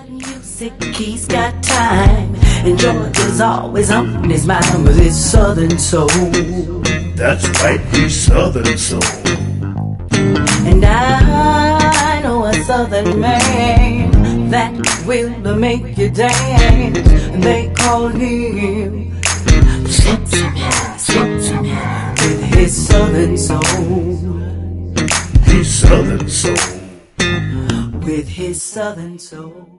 Music, he's got time, and Georgia's always on his mind with his southern soul. That's right, he's southern soul. And I know a southern man that will make you dance, and they call him with his southern soul. He's southern soul. With his southern soul.